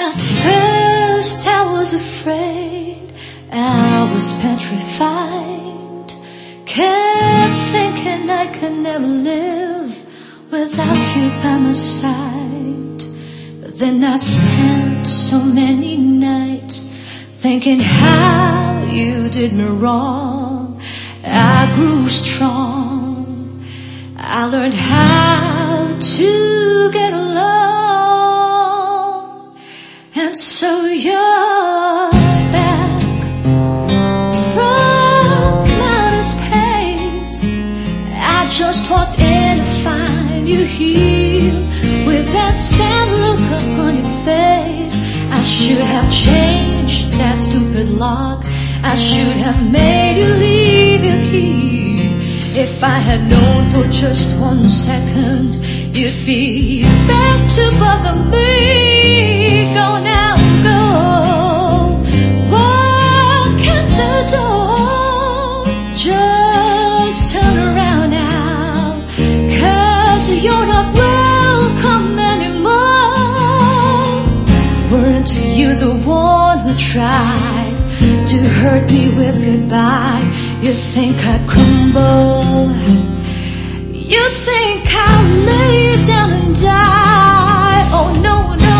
At first I was afraid, I was petrified, kept thinking I could never live without you by my side. But then I spent so many nights thinking how you did me wrong. I grew strong, I learned how to get along. And so you're back from outer space. I just walked in to find you here with that sad look upon your face. I should have changed that stupid lock, I should have made you leave your key. If I had known for just 1 second you'd be back to bother me. Go now, go, walk at the door. Just turn around now, 'cause you're not welcome anymore. Weren't you the one who tried to hurt me with goodbye? You think I'd crumble, you think I'll lay down and die. Oh no, no,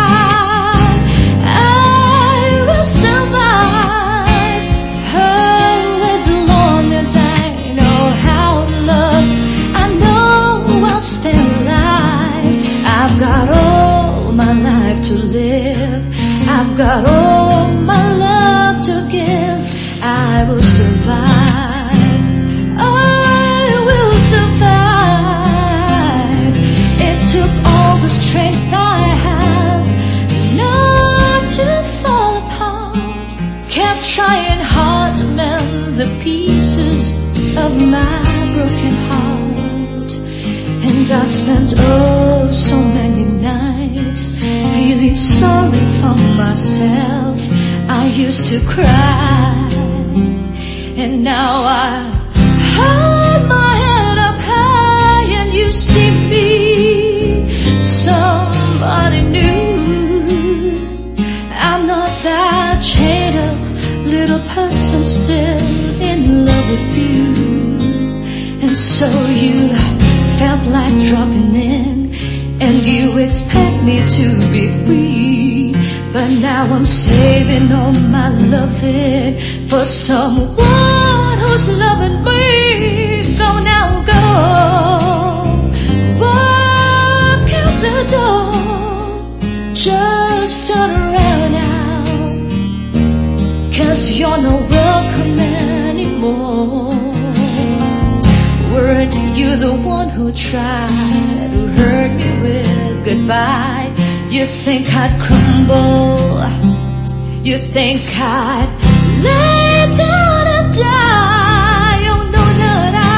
I will survive. Oh, as long as I know how to love, I know I'll stay alive. I've got all my life to live, I've got all my love to give. I will survive, I will survive. It took all the strength I had not to fall apart. Kept trying hard to mend the pieces of my broken heart. And I spent oh so many nights feeling sorry for myself. I used to cry, and now I hold my head up high, and you see me, somebody new. I'm not that chained up little person still in love with you. And so you felt like dropping in, and you expect me to be free. But now I'm saving all my loving for someone who's loving me. Go now, go, walk out the door. Just turn around now, 'cause you're not welcome anymore. Weren't you the one who tried to hurt me with goodbye? You think I'd crumble, you think I'd lay down and die. Oh no, no,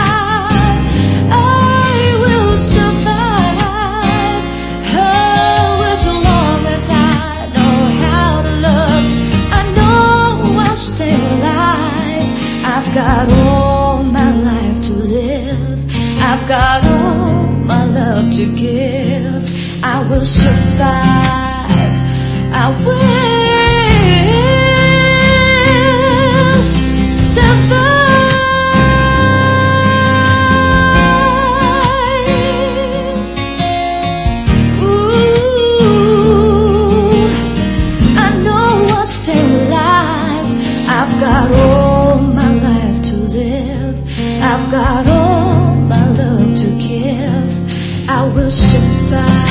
I will survive. Oh, as long as I know how to love, I know I'll stay alive. I've got all my life to live, I've got all my love to give. I will survive, I will survive. Ooh, I know I'll stay alive. I've got all my life to live, I've got all my love to give. I will survive.